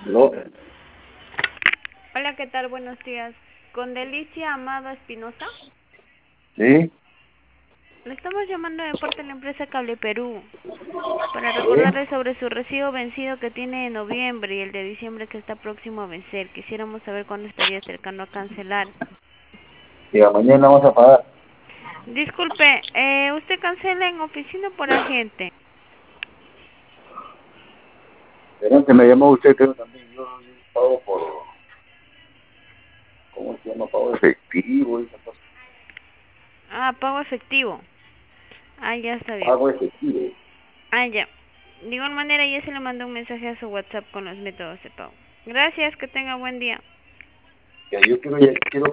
No, Hola, ¿qué tal? Buenos días. Con Delicia Amado Espinosa. sí, Le estamos llamando de parte de la empresa Cable Perú para sí. recordarle sobre su recibo vencido que tiene en noviembre y el de diciembre que está próximo a vencer. Quisiéramos saber cuándo estaría cercano a cancelar. Y a mañana vamos a pagar. Disculpe, ¿usted cancela en oficina o por agente? Pero que me llamó usted, creo también. Yo pago por, ¿cómo se llama? Pago efectivo y esa cosa. Ah, pago efectivo. Ah, ya está bien. Pago efectivo. Ah, ya. De igual manera, ya se le mandó un mensaje a su WhatsApp con los métodos de pago. Gracias, que tenga buen día. Que yo quiero